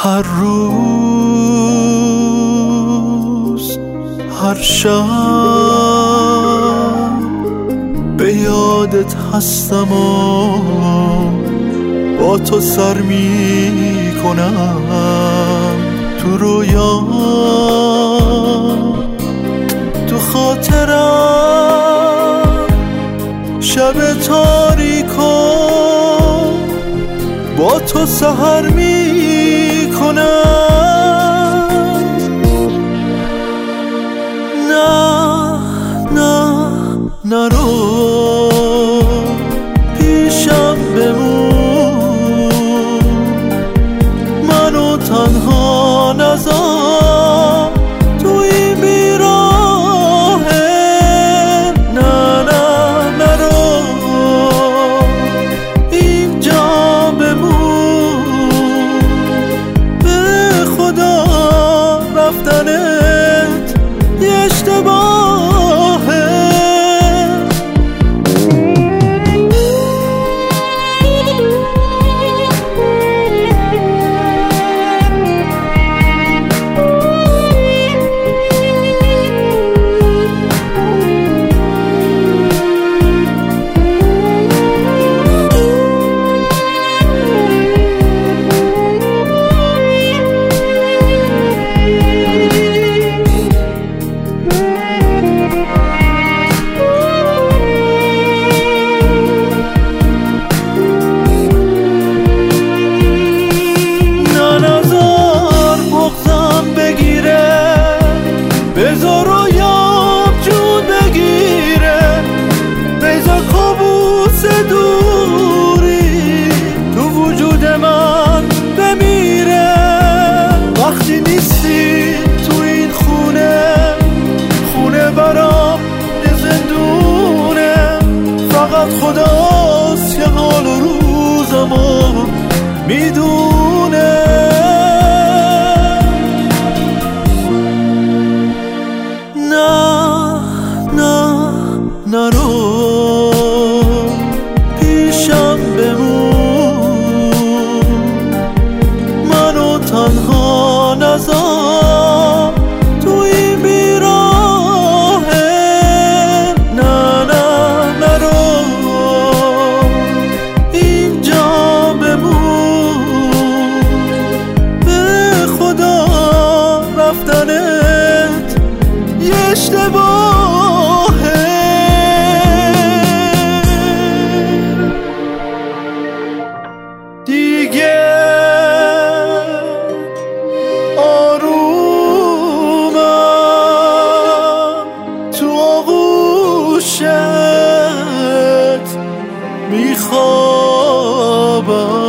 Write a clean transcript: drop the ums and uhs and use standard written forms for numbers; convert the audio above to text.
هر روز هر شب به یادت هستم و با تو سر می کنم تو رویا، تو خاطرم شب تاریکو با تو سحر می کنم. نه نه نرو پیشم بمون، منو تنها نذار تو این بیراهه. نه نه نرو اینجا بمون، به خدا رفتنت یه اشتباهه. بذار رویام جون بگیره، بذار کابوس دوری تو وجود من بمیره. وقتی نیستی تو این خونه، خونه برام یه زندونه. فقط خداست که حال و روزمو میدونه. نرو پیشم بمون، منو تنها نذار تو این بیراهه. نه نه نرو اینجا بمون، به خدا رفتنت یه اشتباهه. دیگه آرومم تو آغوشت میخوابم.